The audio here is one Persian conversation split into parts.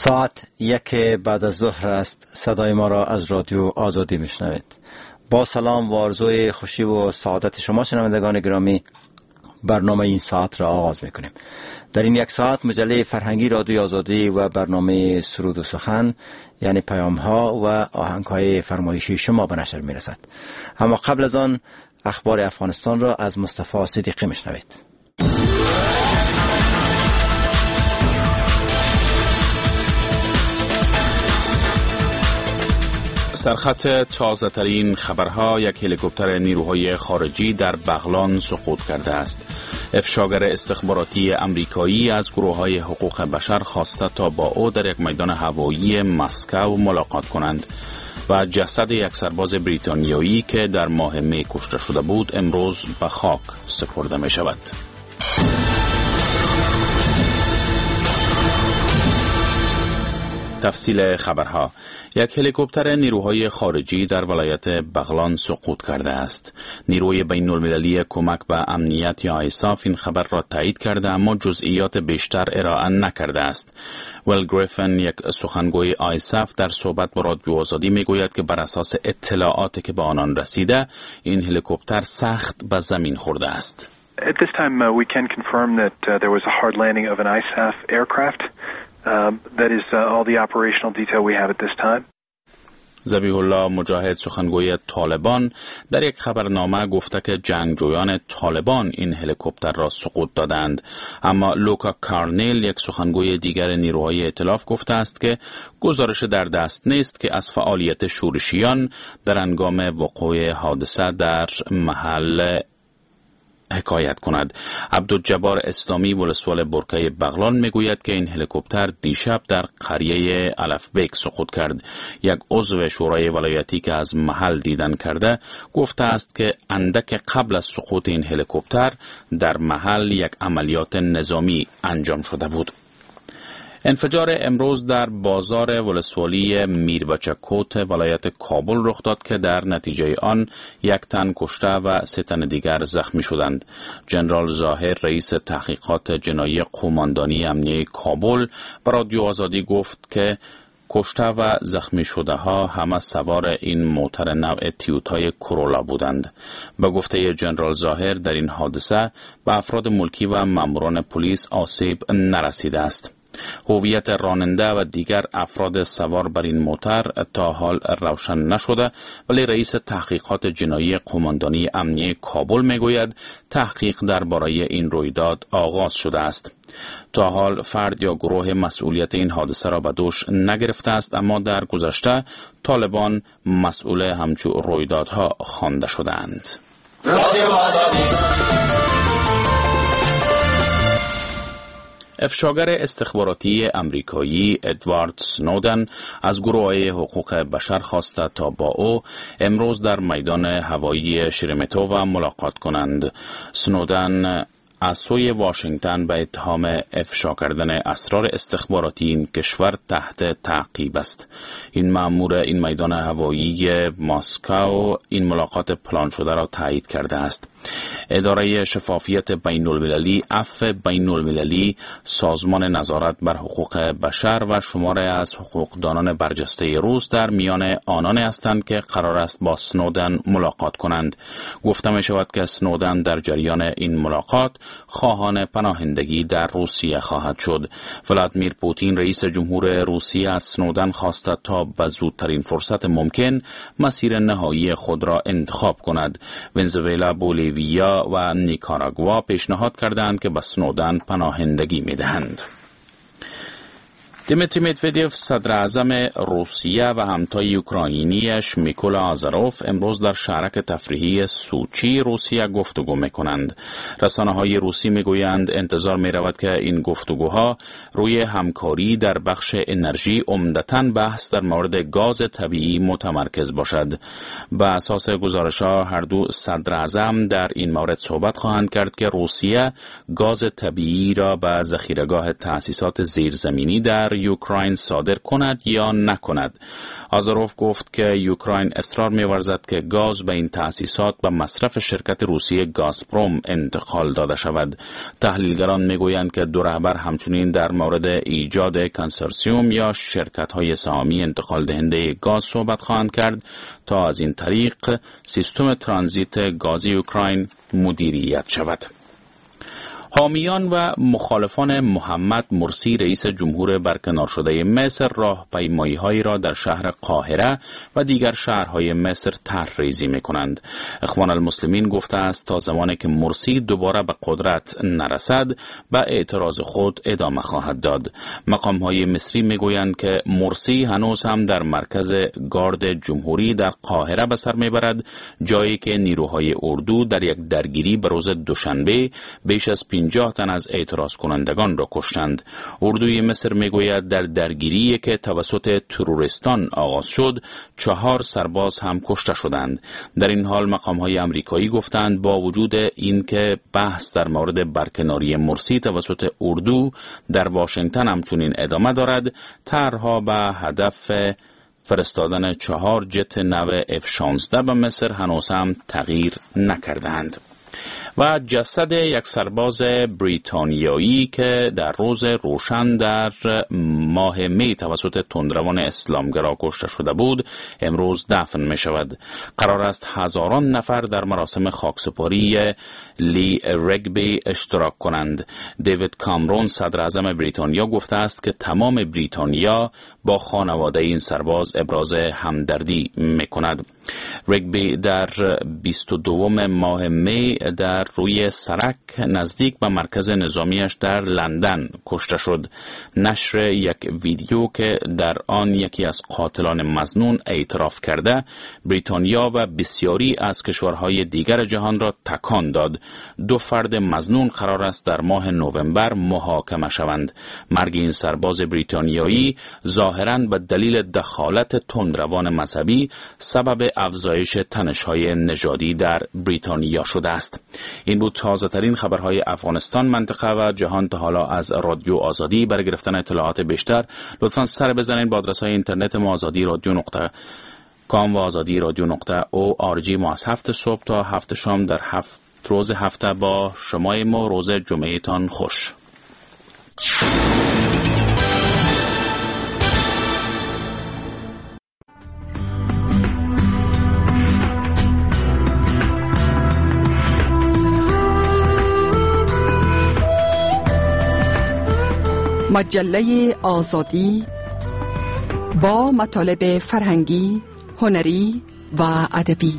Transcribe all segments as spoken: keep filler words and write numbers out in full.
ساعت یک بعد از ظهر است. صدای ما را از رادیو آزادی میشنوید. با سلام و آرزوی خوشی و سعادت شما شنوندگان گرامی، برنامه این ساعت را آغاز میکنیم. در این یک ساعت مجله فرهنگی رادیو آزادی و برنامه سرود و سخن، یعنی پیام ها و آهنگ های فرمایشی شما به نشر میرسد. اما قبل از آن اخبار افغانستان را از مصطفی صدیقی میشنوید. سرخط تازه ترین خبرها: یک هلیکوپتر نیروهای خارجی در بغلان سقوط کرده است. افشاگر استخباراتی امریکایی از گروه‌های حقوق بشر خواسته تا با او در یک میدان هوایی مسکو ملاقات کنند. و جسد یک سرباز بریتانیایی که در ماه می کشته شده بود امروز به خاک سپرده می شود. تفصیل خبرها: یک هلیکوپتر نیروهای خارجی در ولایت بغلان سقوط کرده است. نیروی بین المللی کمک به امنیت یا آیساف این خبر را تایید کرده اما جزئیات بیشتر ارائه نکرده است. ویل گریفن، یک سخنگوی آیساف، در صحبت با رادیو آزادی میگوید که بر اساس اطلاعاتی که به آنان رسیده این هلیکوپتر سخت به زمین خورده است. At this time uh, we can confirm that uh, there was a hard landing of an I S A F aircraft. Um, that is uh, all the operational detail we have at this time. ذبیح الله مجاهد، سخنگوی طالبان، در یک خبرنامه گفته که جنگجویان طالبان این هلیکوپتر را سقوط دادند. اما لوکا کارنیل، یک سخنگوی دیگر نیروهای ائتلاف، گفته است که گزارش در دست نیست که از فعالیت شورشیان در هنگام وقوع حادثه در محل حکایت کند. عبدالجبار اسلامی، ولسوال برکه بغلان، میگوید که این هلیکوپتر دیشب در قریه الفبیک سقوط کرد. یک عضو شورای ولایتی که از محل دیدن کرده گفته است که اندک قبل از سقوط این هلیکوپتر در محل یک عملیات نظامی انجام شده بود. انفجار امروز در بازار ولسوالی میربچه-کوت ولایت کابل رخ داد که در نتیجه آن یک تن کشته و سه تن دیگر زخمی شدند. جنرال ظاهر، رئیس تحقیقات جنایی قماندانی امنیه کابل، به رادیو آزادی گفت که کشته و زخمی شده ها همه سوار این موتر نوع تیوتای کرولا بودند. به گفته جنرال ظاهر در این حادثه به افراد ملکی و ماموران پلیس آسیب نرسیده است. هویت راننده و دیگر افراد سوار بر این موتر تا حال روشن نشده، ولی رئیس تحقیقات جنایی قماندانی امنیه کابل میگوید تحقیق درباره این رویداد آغاز شده است. تا حال فرد یا گروه مسئولیت این حادثه را به دوش نگرفته است، اما در گذشته طالبان مسئول همچو رویدادها خوانده شدند. رادیو آزادی. افشاگر استخباراتی امریکایی ادوارد سنودن از گروه‌های حقوق بشر خواسته تا با او امروز در میدان هوایی شرمتوو ملاقات کنند. سنودن از سوی واشنگتن به اتهام افشا کردن اسرار استخباراتی این کشور تحت تعقیب است. این مأمور این میدان هوایی مسکو این ملاقات پلان شده را تایید کرده است. اداره شفافیت بین المللی، عفو بین المللی، سازمان نظارت بر حقوق بشر و شماره از حقوقدانان برجسته روس در میان آنان هستند که قرار است با سنودن ملاقات کنند. گفته می شود که سنودن در جریان این ملاقات خواهان پناهندگی در روسیه خواهد شد. ولادیمیر پوتین، رئیس جمهور روسیه، از سنودن خواسته تا به زودترین فرصت ممکن مسیر نهایی خود را انتخاب کند. ونزوئلا، بولیویا و نیکاراگوا پیشنهاد کردند که به سنودن پناهندگی می‌دهند. دیمیتری مدودیف، صدر اعظم روسیه، و همتای اوکراینیش میکولا آزاروف امروز در شهرک تفریحی سوچی روسیه گفتگو میکنند. رسانه‌های روسی میگویند انتظار میرود که این گفتگوها روی همکاری در بخش انرژی، عمدتاً بحث در مورد گاز طبیعی، متمرکز باشد. به اساس گزارش‌ها هر دو صدر اعظم در این مورد صحبت خواهند کرد که روسیه گاز طبیعی را به ذخیره‌گاه تأسیسات زیرزمینی در بر یوکراین صادر کند یا نکند. آزاروف گفت که یوکراین اصرار می‌ورزد که گاز به این تأسیسات به مصرف شرکت روسی گازپروم انتقال داده شود. تحلیلگران می‌گویند که دو رهبر همچنین در مورد ایجاد کنسورسیوم یا شرکت‌های سهامی انتقال دهنده گاز صحبت خواهند کرد تا از این طریق سیستم ترانزیت گاز اوکراین مدیریت شود. حامیان و مخالفان محمد مرسی رئیس جمهور برکنار شده مصر راهپیمایی‌هایی را در شهر قاهره و دیگر شهرهای مصر طرح‌ریزی می‌کنند. اخوان المسلمین گفته است تا زمانی که مرسی دوباره به قدرت نرسد به اعتراض خود ادامه خواهد داد. مقام‌های مصری می‌گویند که مرسی هنوز هم در مرکز گارد جمهوری در قاهره به سر می‌برد، جایی که نیروهای اردو در یک درگیری به روز دوشنبه بیش از پنجاه تن از اعتراض کنندگان را کشتند. اردوی مصر میگوید در درگیری که توسط تروریستان آغاز شد، چهار سرباز هم کشته شدند. در این حال مقام‌های آمریکایی گفتند با وجود اینکه بحث در مورد برکناری مرسی توسط اردو در واشنگتن همچنین ادامه دارد، طرح‌ها به هدف فرستادن چهار جت نو اف شانزده به مصر هنوز هم تغییر نکردند. و جسد یک سرباز بریتانیایی که در روز روشن در ماه می توسط تندروان اسلامگرا کشته شده بود امروز دفن می شود. قرار است هزاران نفر در مراسم خاکسپاری لی رگبی اشتراک کنند. دیوید کامرون صدر اعظم بریتانیا گفته است که تمام بریتانیا با خانواده این سرباز ابراز همدردی می کند. رگبی در بیست و دوم ماه می در روی سرک نزدیک به مرکز نظامیش در لندن کشته شد. نشر یک ویدیو که در آن یکی از قاتلان مظنون اعتراف کرده بریتانیا و بسیاری از کشورهای دیگر جهان را تکان داد. دو فرد مظنون قرار است در ماه نوامبر محاکمه شوند. مرگ این سرباز بریتانیایی ظاهراً به دلیل دخالت تندروان مذهبی سبب افزایش تنش‌های نژادی در بریتانیا شده است. این بود تازه ترین خبرهای افغانستان، منطقه و جهان تا حالا از رادیو آزادی. برای گرفتن اطلاعات بیشتر لطفاً سر بزنید به آدرس‌های اینترنت ما آزادی رادیو نقطه کام و آزادی رادیو نقطه او آر جی. ما از هفت صبح تا هفت شام در هفت روز هفته با شما ما. روز جمعه تان خوش. مجله آزادی با مطالب فرهنگی، هنری و ادبی.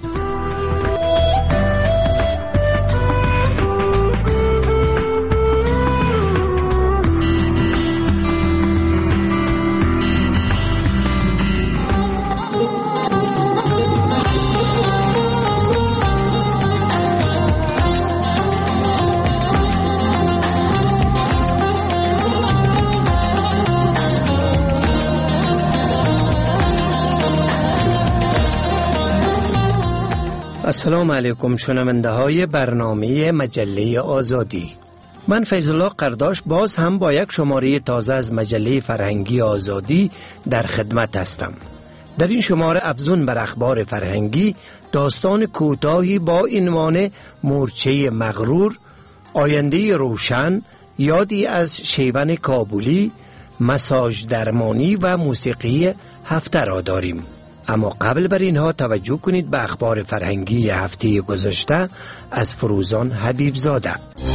السلام علیکم شنونده های برنامه مجله آزادی. من فیض الله قرداش باز هم با یک شماره تازه از مجله فرهنگی آزادی در خدمت هستم. در این شماره افزون بر اخبار فرهنگی داستان کوتاهی با عنوان مورچه مغرور، آینده روشن، یادی از شیون کابلی، مساژ درمانی و موسیقی هفته را داریم. اما قبل بر اینها توجه کنید به اخبار فرهنگی هفته گذشته از فروزان حبیب زاده.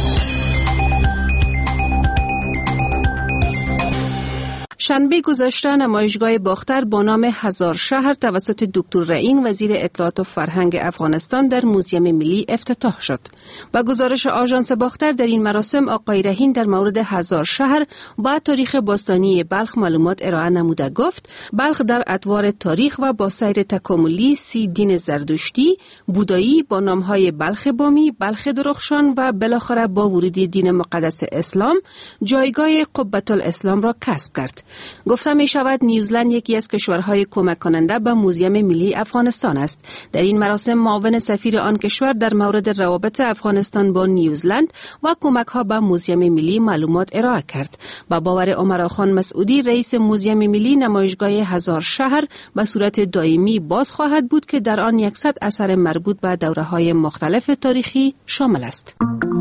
شنبه گذشته نمایشگاه باختر با نام هزار شهر توسط دکتر رئین وزیر اطلاعات و فرهنگ افغانستان در موزیم ملی افتتاح شد. با گزارش آژانس باختر در این مراسم آقای رئین در مورد هزار شهر با تاریخ باستانی بلخ معلومات ارائه نموده گفت بلخ در ادوار تاریخ و با سیر تکاملی سی دین زردشتی، بودایی با نامهای بلخ بامی، بلخ درخشان و بالاخره با ورود دین مقدس اسلام جایگاه قبة الاسلام را کسب کرد. گفته می شود نیوزلند یکی از کشورهای کمک کننده به موزیم ملی افغانستان است. در این مراسم معاون سفیر آن کشور در مورد روابط افغانستان با نیوزلند و کمک ها به موزیم ملی معلومات ارائه کرد. با باور عمرا خان مسعودی رئیس موزیم ملی، نمایشگاه هزار شهر به صورت دائمی باز خواهد بود که در آن صد اثر مربوط به دوره‌های مختلف تاریخی شامل است.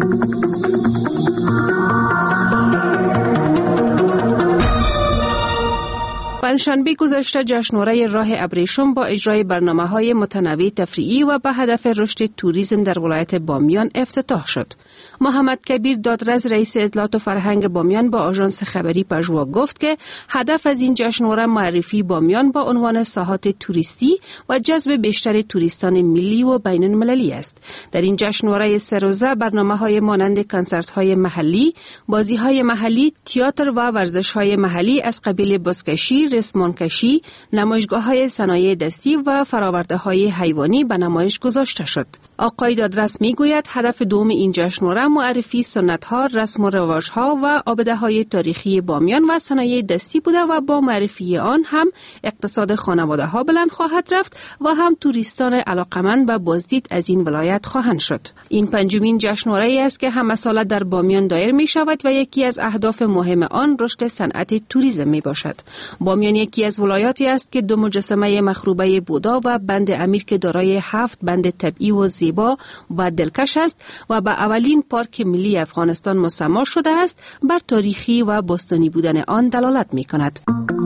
پنجشنبه گذشته جشنواره راه ابریشم با اجرای برنامه‌های متنوع تفریحی و به هدف رشد توریسم در ولایت بامیان افتتاح شد. محمد کبیر دادرس رئیس اطلاعات و فرهنگ بامیان با آژانس خبری پژوا گفت که هدف از این جشنواره معرفی بامیان با عنوان ساحات توریستی و جذب بیشتر توریستان ملی و بین المللی است. در این جشنواره سه روزه برنامه‌های مانند کنسرت‌های محلی، بازی‌های محلی، تئاتر و ورزش‌های محلی از قبیل بزکشی، رسمانکشی، نمایشگاه‌های صنایع دستی و فرآورده‌های حیوانی به نمایش گذاشته شد. آقای دادرس میگوید هدف دوم این جشنواره معرفی سنت‌ها، رسم و رواج‌ها و آبده‌های تاریخی بامیان و صنایع دستی بوده و با معرفی آن هم اقتصاد خانواده‌ها بلند خواهد رفت و هم توریستان علاقمند به بازدید از این ولایت خواهند شد. این پنجمین جشنواره‌ای است که همه ساله در بامیان دایر می‌شود و یکی از اهداف مهم آن رشد صنعت توریسم میباشد. بامیان یکی از ولایاتی است که دو مجسمه مخروبه بودا و بند امیر که دارای هفت بند طبیعی و زیبا و دلکش است و به اولین پارک ملی افغانستان مسمی شده است، بر تاریخی و باستانی بودن آن دلالت می‌کند.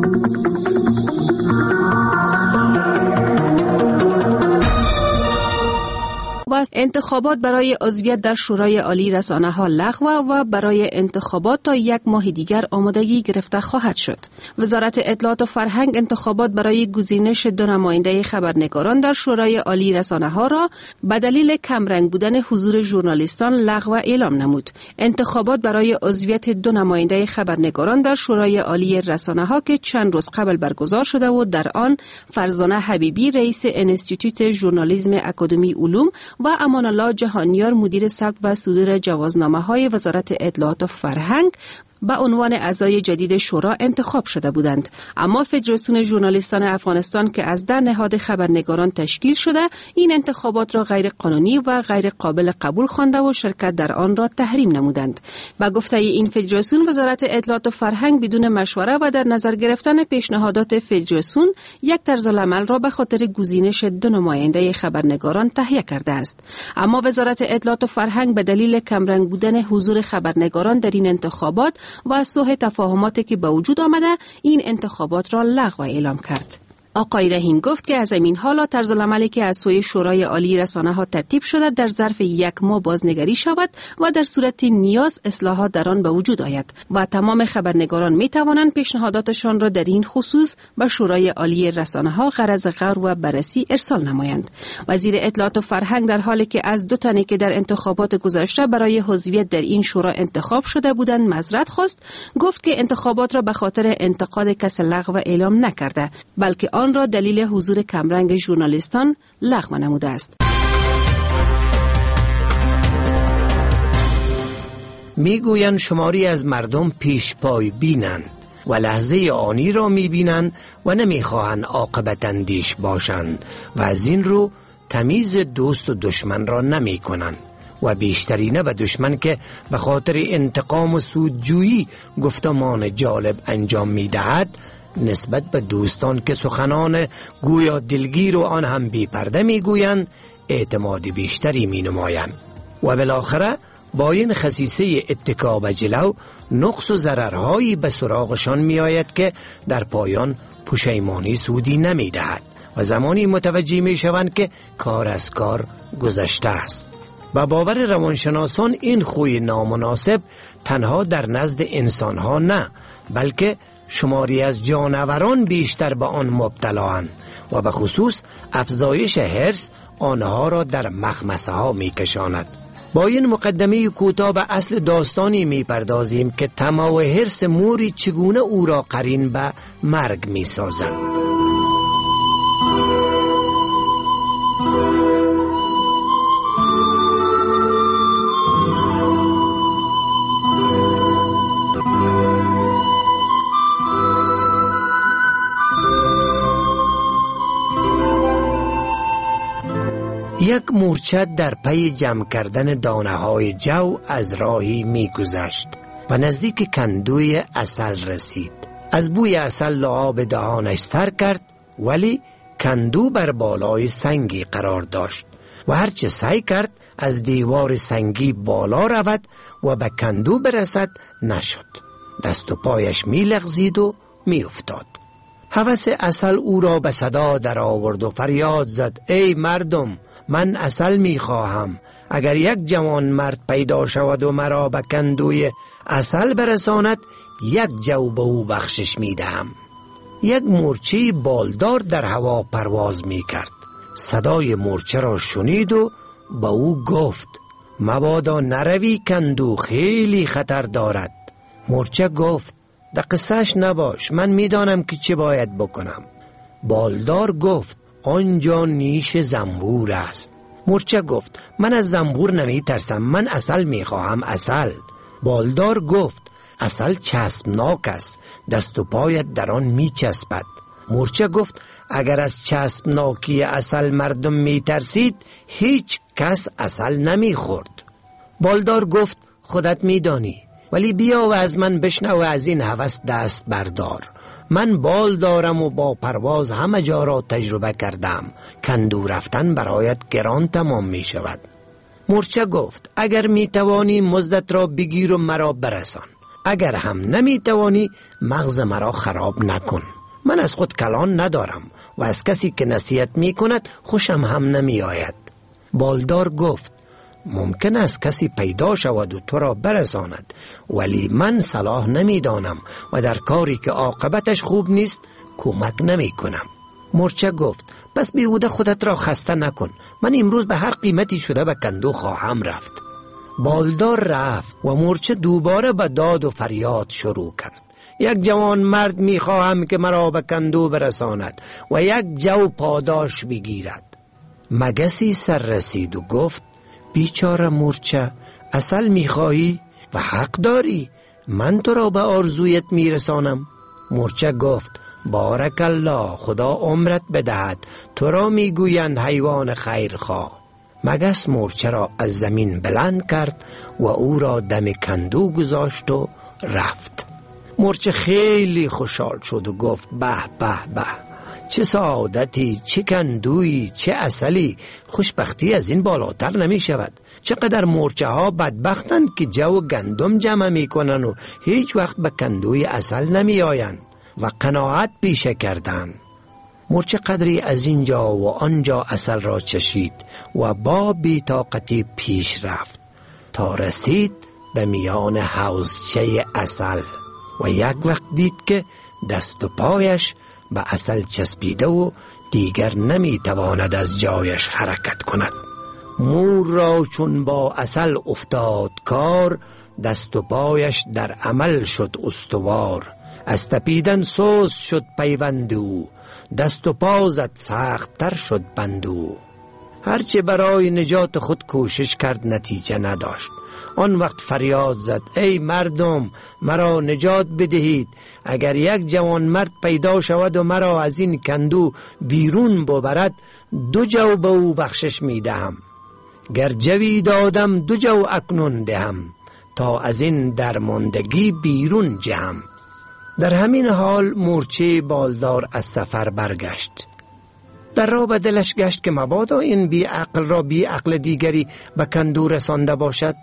انتخابات برای عضویت در شورای عالی رسانه‌ها لغو و برای انتخابات تا یک ماه دیگر آمادگی گرفته خواهد شد. وزارت اطلاعات و فرهنگ انتخابات برای گزینش دو نماینده خبرنگاران در شورای عالی رسانه‌ها را به دلیل کمرنگ بودن حضور ژورنالیستان لغو اعلام نمود. انتخابات برای عضویت دو نماینده خبرنگاران در شورای عالی رسانه‌ها که چند روز قبل برگزار شده و در آن فرزانه حبیبی رئیس انستیتوت ژورنالیسم اکادمی علوم و امان الله جهانیار مدیر ثبت و صدور جوازنامه‌های وزارت اطلاعات و فرهنگ به عنوان اعضای جدید شورا انتخاب شده بودند. اما فدراسیون ژورنالیستان افغانستان که از ده نهاد خبرنگاران تشکیل شده این انتخابات را غیر قانونی و غیر قابل قبول خوانده و شرکت در آن را تحریم نمودند. با گفته این فدراسیون وزارت اطلاعات و فرهنگ بدون مشوره و در نظر گرفتن پیشنهادات فدراسیون یک طرز العمل را به خاطر گزینش دو نماینده خبرنگاران تهیه کرده است. اما وزارت اطلاعات و فرهنگ به دلیل کمرنگ بودن حضور خبرنگاران در این انتخابات و سوء تفاهماتی که به وجود آمده این انتخابات را لغو اعلام کرد. آقای رحیم گفت که از این حالا طرز العملی که از سوی شورای عالی رسانه‌ها ترتیب شده در ظرف یک ماه بازنگری شود و در صورت نیاز اصلاحات در آن به وجود آید و تمام خبرنگاران می توانند پیشنهاداتشان را در این خصوص به شورای عالی رسانه‌ها غرض غور و بررسی ارسال نمایند. وزیر اطلاعات و فرهنگ در حالی که از دو تنی که در انتخابات گذشته برای عضویت در این شورا انتخاب شده بودند معذرت خواست، گفت که انتخابات را به خاطر انتقاد کس لغو اعلام نکرده بلکه آن را دلیل حضور کمرنگ ژورنالیستان لغو نموده است. میگویند شماری از مردم پیش پای بینند و لحظه آنی را میبینند و نمیخواهند عاقبت اندیش باشند و از این رو تمیز دوست و دشمن را نمی کنند و بیشترینه به دشمن که به خاطر انتقام و سودجویی گفتمان جالب انجام میدهد نسبت به دوستان که سخنان گویا دلگیر و آن هم بی پرده می گویند اعتماد بیشتری می نمایند و بالاخره با این خصیصه اتکا به جلو نقص و ضررهایی به سراغشان می آید که در پایان پشیمانی سودی نمی دهد و زمانی متوجه می شوند که کار از کار گذشته است. با باور روانشناسان این خوی نامناسب تنها در نزد انسانها نه بلکه شماری از جانوران بیشتر به آن مبتلااند و به خصوص افزایش حرص آنها را در مخمصه ها می کشاند. با این مقدمه کوتاه به اصل داستانی می پردازیم که طمع و حرص موری چگونه او را قرین به مرگ می سازد. یک مورچه در پی جمع کردن دانه های جو از راهی می گذشت و نزدیک کندوی عسل رسید. از بوی عسل لعاب دهانش سر کرد، ولی کندو بر بالای سنگی قرار داشت و هرچه سعی کرد از دیوار سنگی بالا رود و به کندو برسد نشد. دست و پایش می لغزید و می افتاد. هوس عسل او را به صدا در آورد و فریاد زد: ای مردم، من عسل می خواهم. اگر یک جوان مرد پیدا شود و مرا به کندوی عسل برساند، یک جو به او بخشش می دهم. یک مورچه بالدار در هوا پرواز می کرد. صدای مورچه را شنید و به او گفت: مبادا نروی، کندو خیلی خطر دارد. مورچه گفت: در قصهش نباش، من می دانم که چه باید بکنم. بالدار گفت: آنجا نیش زنبور است. مورچه گفت: من از زنبور نمی ترسم، من عسل می خواهم، عسل. بالدار گفت: عسل چسبناک است، دست و پایت در آن می چسبد. مورچه گفت: اگر از چسبناکی عسل مردم می ترسید، هیچ کس عسل نمی خورد. بالدار گفت: خودت می دانی، ولی بیا و از من بشنو و از این هوس دست بردار. من بال دارم و با پرواز همه جا را تجربه کردم. کندو رفتن برایت گران تمام می شود. مورچه گفت: اگر می توانی مزدت را بگیر و مرا برسان، اگر هم نمی توانی مغز مرا خراب نکن. من از خود کلان ندارم و از کسی که نصیحت می کند خوشم هم نمی آید. بالدار گفت: ممکن است کسی پیدا شود و تو را برساند، ولی من صلاح نمی دانم و در کاری که عاقبتش خوب نیست کمک نمی کنم. مورچه گفت: پس بیهوده خودت را خسته نکن، من امروز به هر قیمتی شده به کندو خواهم رفت. بالدار رفت و مورچه دوباره به داد و فریاد شروع کرد: یک جوان مرد می خواهم که مرا به کندو برساند و یک جو پاداش بگیرد. مگسی سر رسید و گفت: بیچاره مورچه، عسل می خواهی و حق داری، من تو را به آرزویت می رسانم. مورچه گفت: بارک الله، خدا عمرت بدهد، تو را می گویند حیوان خیرخواه. مگس مورچه را از زمین بلند کرد و او را دم کندو گذاشت و رفت. مورچه خیلی خوشحال شد و گفت: به به به، چه سعادتی، چه کندویی، چه عسلی، خوشبختی از این بالاتر نمی شود. چقدر مورچه ها بدبختند که جو گندم جمع می کنن و هیچ وقت به کندوی عسل نمی آین و قناعت پیشه کردن. مورچه قدری از اینجا و آنجا عسل را چشید و با بی‌طاقتی پیش رفت تا رسید به میان حوضچه عسل و یک وقت دید که دست و پایش به عسل چسبیده و دیگر نمی تواند از جایش حرکت کند. مور را چون با عسل افتاد کار، دست و پایش در عمل شد استوار. از تپیدن سوس شد پیوند او، دست و پا زد سخت تر شد بند او. هرچه برای نجات خود کوشش کرد نتیجه نداشت. آن وقت فریاد زد: ای مردم، مرا نجات بدهید. اگر یک جوان مرد پیدا شود و مرا از این کندو بیرون ببرد، دو جو به او بخشش می دهم. گر جوی دادم دو جو اکنون دهم، تا از این درماندگی بیرون جهم. در همین حال مورچه بالدار از سفر برگشت. در راه به دلش گشت که مبادا این بی عقل را بی عقل دیگری به کندو رسانده باشد.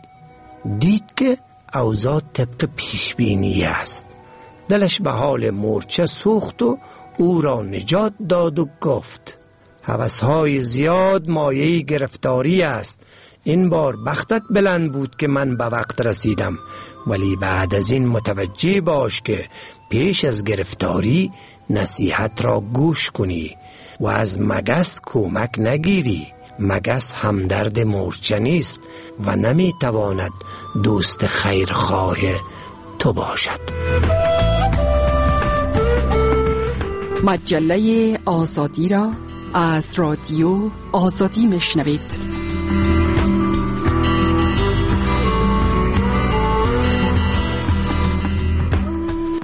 دید که اوضاع طبق پیشبینی است. دلش به حال مورچه سوخت و او را نجات داد و گفت: هوس‌های زیاد مایه گرفتاری است. این بار بختت بلند بود که من به وقت رسیدم، ولی بعد از این متوجه باش که پیش از گرفتاری نصیحت را گوش کنی و از مگس کمک نگیری. مگس همدرد مورچه نیست و نمی تواند دوست خیرخواه تو باشد. مجله آزادی را از رادیو آزادی میشنوید.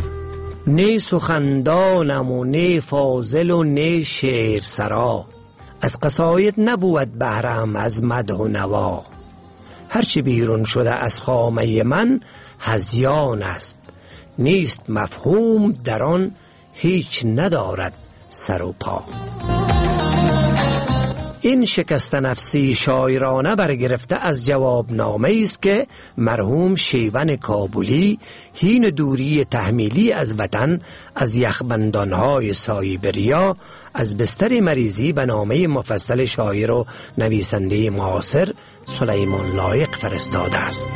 نه سخندانم و نه فاضل و نه شعر سرا، از قصاید نبود بهرم از مدح و نوا. هرچی بیرون شده از خامه من هذیان است، نیست مفهوم در آن هیچ ندارد سر و پا. این شکست نفسی شاعرانه برگرفته از جواب نامه است که مرحوم شیون کابلی هین دوری تحمیلی از وطن از یخبندانهای سایبریا از بستر مریضی به نامه مفصل شاعر و نویسنده معاصر سلیمان لایق فرستاده است.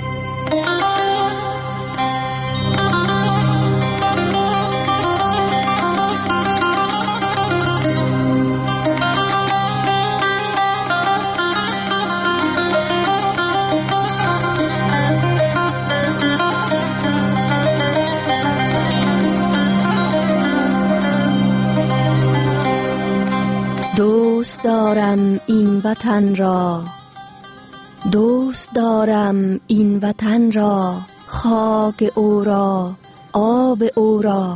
دوست دارم این وطن را، دوست دارم این وطن را، خاک او را، آب او را،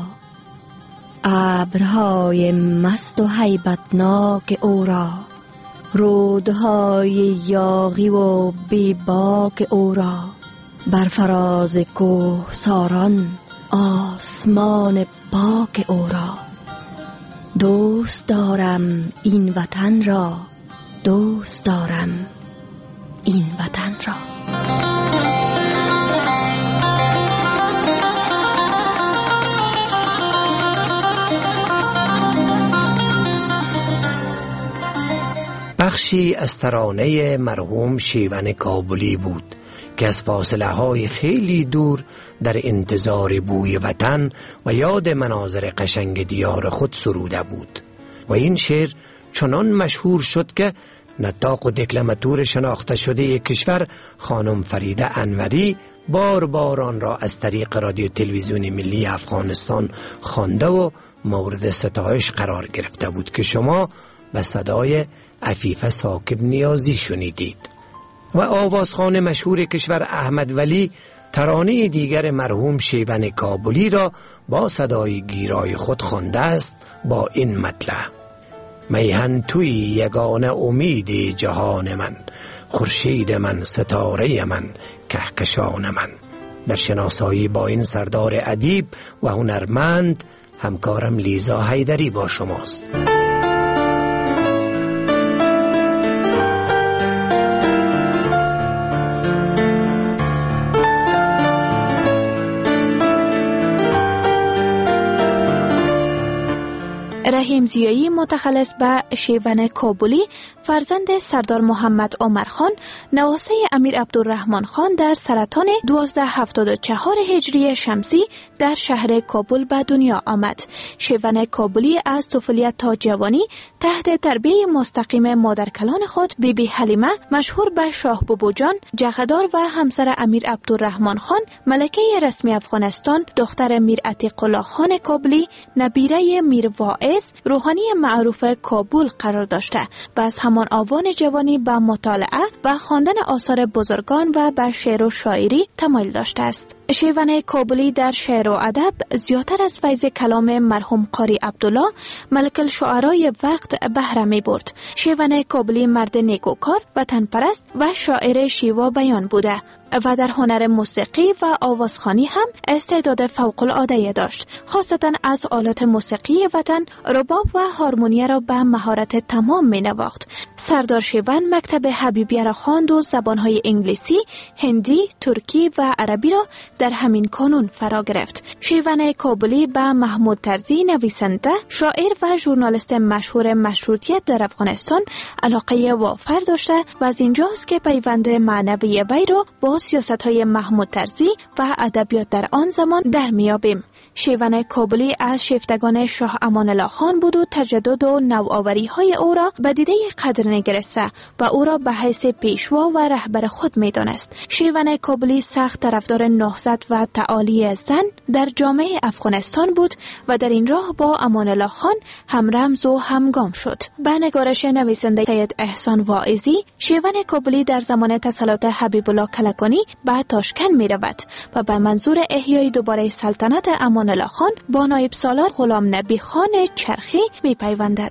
ابرهای مست و هیبتناک او را، رودهای یاغی و بیباک او را، بر فراز کوه ساران آسمان پاک او را. دوست دارم این وطن را، دوست دارم این وطن را. بخشی از ترانه مرحوم شیون کابلی بود که از فاصله های خیلی دور در انتظار بوی وطن و یاد مناظر قشنگ دیار خود سروده بود و این شعر چنان مشهور شد که نطاق و دکلماتور شناخته شده کشور خانم فریده انوری بار بار آن را از طریق رادیو تلویزیون ملی افغانستان خوانده و مورد ستایش قرار گرفته بود که شما به صدای عفیفه ثاقب نیازی شنیدید. و آوازخوان مشهور کشور احمد ولی ترانه دیگر مرحوم شیون کابلی را با صدای گیرای خود خوانده است با این مطلع: میهن توی یگانه امید جهان من، خورشید من، ستاره من، کهکشان من. در شناسایی با این سردار ادیب و هنرمند همکارم لیزا حیدری با شماست. رحیم زیایی متخلص به شیون کابلی فرزند سردار محمد عمر خان نواسه امیر عبدالرحمن خان در سرطان دوازده هفتاد و چهار هجری شمسی در شهر کابل به دنیا آمد. شیون کابلی از طفولیت تا جوانی تحت تربیه مستقیم مادر کلان خود بی بی حلیمه مشهور به شاه بابو جان جغدار و همسر امیر عبدالرحمن خان ملکه رسمی افغانستان دختر میر عتیق الله خان کابلی نبیره میر واعظ روحانی معروف کابل قرار داشته و از همان آوان جوانی به مطالعه و خواندن آثار بزرگان و به شعر و شاعری تمایل داشته است. شیون کابلی در شعر و ادب زیادتر از فیض کلام مرحوم قاری عبدالله ملک الشعرای وقت بهره می برد. شیون کابلی مرد نیکوکار، وطن پرست و شاعر شیوا بیان بوده و در هنر موسیقی و آوازخوانی هم استعداد فوق العاده داشت. خاصتا از آلات موسیقی وطن رباب و هارمونیه را به مهارت تمام می نواخت. سردار شیون مکتب حبیبیه را خواند و زبانهای انگلیسی، هندی، ترکی و عربی را در همین کانون فرا گرفت. شیون کابلی به محمود طرزی نویسنده، شاعر و ژورنالیست مشهور مشروطیت در افغانستان علاقه وافر داشته و از اینجاست که پیوند معنوی وی را با سیاست‌های محمود طرزی و ادبیات در آن زمان در میابیم. شیون کابلی از شیفتگان شاه امان الله خان بود و تجدد و نوآوری های او را به دیده قدر نگرسته و او را به حیث پیشوا و رهبر خود می دانست. شیون کابلی سخت طرفدار نهضت و تعالی زن در جامعه افغانستان بود و در این راه با امان الله خان هم رمز و همگام شد. به نگارش نویسنده سید احسان واعظی، شیون کابلی در زمان تسلط حبیب الله کلکانی به تاشکند می رود و به منظور احیای دوباره سلطنت امان الله خان با نایب سالار غلام نبی خان چرخی می پیوندد.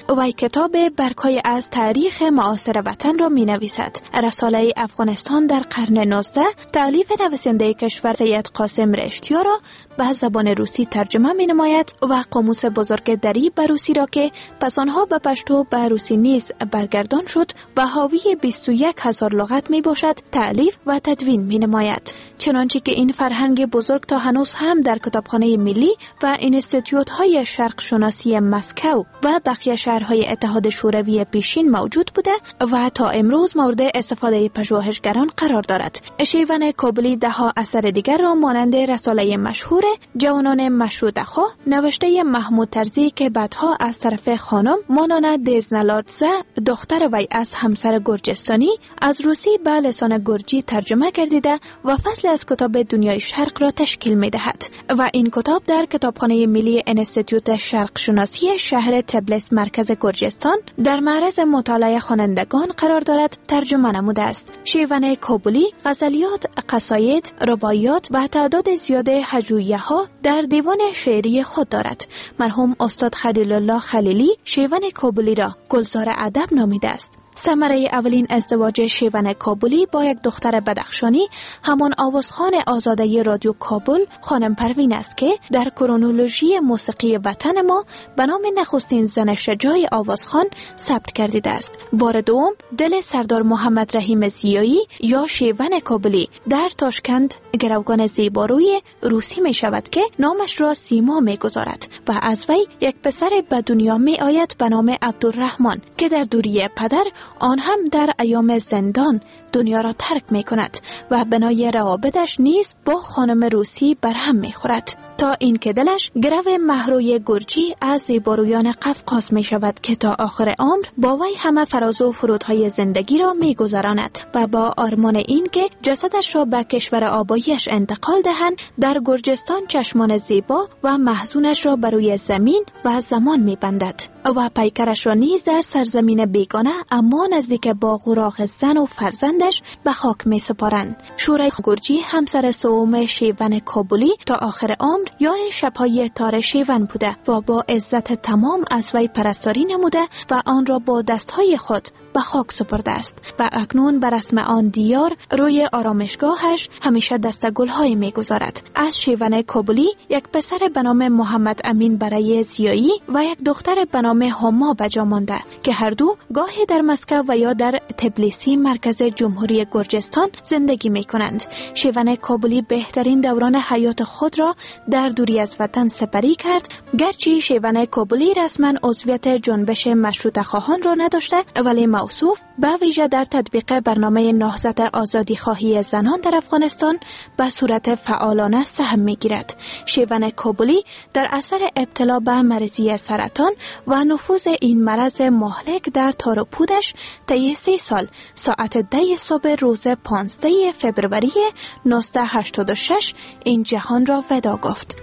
وی کتاب برگ‌های از تاریخ معاصر وطن را می نویسد. رساله افغانستان در قرن نوزدهم تألیف نویسنده کشور سید قاسم رشتیا را به زبان روسی ترجمه می نماید و قاموس بزرگ دری به روسی را که پس آنها به پشتو به روسی نیز برگردان شد و حاوی بیست و یک هزار لغت می باشد تألیف و تدوین می نماید. چنانچه که این فرهنگ بزرگ تا هنوز هم در کتابخانه ملی و اینستیتوت های شرق شناسی مسکو و بقیه شهرهای اتحاد شوروی پیشین موجود بوده و تا امروز مورد استفاده پژوهشگران قرار دارد. شیون کابلی ده ها اثر دیگر را مانند رساله مشهور جوانان مشروطه خواه نوشته محمود طرزی که بعدها از طرف خانم مانانا دزنلادزه دختر وی از همسر گرجستانی از روسی به لسان گرجی ترجمه گردیده و فصل از کتاب دنیای شرق را تشکیل می دهد و این کتاب در کتابخانه ملی انستیتوت شرق شناسی شهر تبلیس مرکز گرجستان در معرض مطالعه خوانندگان قرار دارد ترجمه نموده است. شیون کابلی غزلیات، قصاید، رباعیات و تعداد زیاد هجویه ها در دیوان شعری خود دارد. مرحوم استاد خلیل الله خلیلی شیون کابلی را گلزار ادب نامیده است. ثمره اولین ازدواج شیون کابلی با یک دختر بدخشانی همان آوازخوان آزاده رادیو کابل خانم پروین است که در کرونولوژی موسیقی وطن ما به نام نخستین زن شجاع آوازخوان ثبت گردیده است. بار دوم دل سردار محمد رحیم ضیایی یا شیون کابلی در تاشکند گروگان زیباروی روسی می شود که نامش را سیما می گذارد و از وی یک پسر به دنیا می آید به نام عبدالرحمن که در دوری پدر آن هم در ایام زندان دنیا را ترک می کند و بنای روابطش نیز با خانم روسی برهم می خورد تا این که دلش گرو مهروی گرجی از زیبارویان قفقاز می شود که تا آخر عمر با وی همه فراز و فرودهای زندگی را می گذراند و با آرمان این که جسدش را به کشور آباییش انتقال دهند در گرجستان چشمان زیبا و محزونش را بر روی زمین و زمان می بندد و پیکرش را نیز در سرزمین بیگانه اما نزدیک باغ و راغ زن و فرزندش به خاک می سپارند. شورای گرجی همسر سوم شیون کابلی تا آخر عمر یار شبهای تار شیون بوده و با عزت تمام از وی پرستاری نموده و آن را با دستهای خود به خاک سپرده است و اکنون بر رسم آن دیار روی آرامشگاهش همیشه دست گل‌های می‌گذارد. از شیون کابلی یک پسر به نام محمد امین برای ضیایی و یک دختر به نام هما به جا مانده که هر دو گاهی در مسکو و یا در تبلیسی مرکز جمهوری گرجستان زندگی می‌کنند. شیون کابلی بهترین دوران حیات خود را در دوری از وطن سپری کرد، گرچه شیون کابلی رسما عضویت جنبش مشروطه خواهان را نداشته ولی موصوف به ویژه در تطبیق برنامه نهضت آزادی خواهی زنان در افغانستان به صورت فعالانه سهم می‌گیرد. شیون کابلی در اثر ابتلا به مریضی سرطان و نفوذ این مرض مهلک در تار و پودش طی سه سال ساعت ده صبح روز پانزده فوریه نوزده هشتاد و شش این جهان را ودا گفت.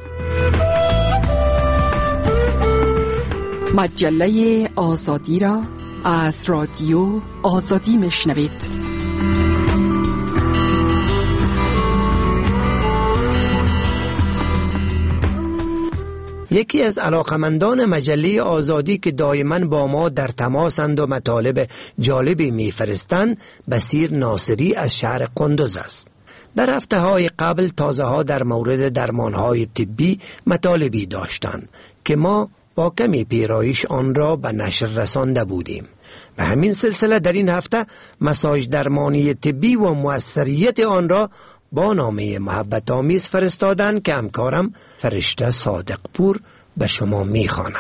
مجله آزادی را از رادیو آزادی میشنوید. یکی از علاقمندان مجله آزادی که دائما با ما در تماسند و مطالب جالبی میفرستند بصیر ناصری از شهر قندوز است. در هفته های قبل تازه ها در مورد درمان های طبی مطالبی داشتند که ما با کمی پیرایش آن را به نشر رسانده بودیم. به همین سلسله در این هفته مساج درمانی طبی و مؤثریت آن را با نامه محبت آمیز فرستادند که همکارم فرشته صادق پور به شما میخواند.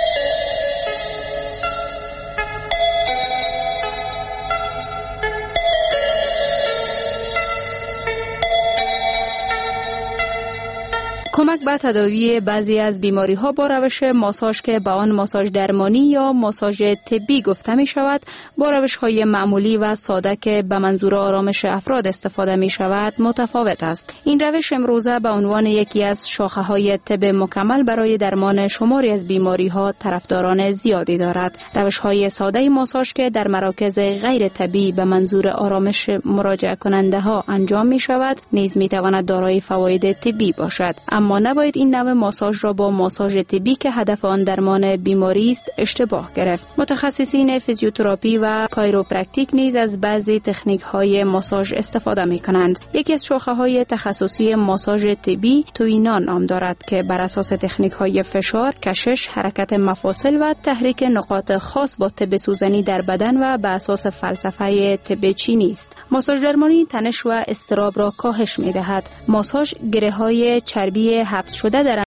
کمک به تداوی بعضی از بیماری ها با روش ماساژ که به آن ماساژ درمانی یا ماساژ طبی گفته می شود با روش های معمولی و ساده که به منظور آرامش افراد استفاده می شود متفاوت است. این روش امروزه به عنوان یکی از شاخه های طب مکمل برای درمان شماری از بیماری ها طرفداران زیادی دارد. روش های ساده ماساژ که در مراکز غیر طبی به منظور آرامش مراجعه کننده ها انجام می شود نیز می تواند دارای فواید طبی باشد، اما اما نباید این نوع ماساژ را با ماساژ طبی که هدف آن درمان بیماری است اشتباه گرفت. متخصصین فیزیوتراپی و کایروپرکتیک نیز از بعضی تکنیک های ماساژ استفاده می کنند. یکی از شاخه های تخصصی ماساژ طبی توینان نام دارد که بر اساس تکنیک های فشار، کشش، حرکت مفاصل و تحریک نقاط خاص با تب سوزنی در بدن و بر اساس فلسفه طب چینی است. ماساژ درمانی تنش و اضطراب را کاهش می دهد. ماساژ گره های چربی حبس شده در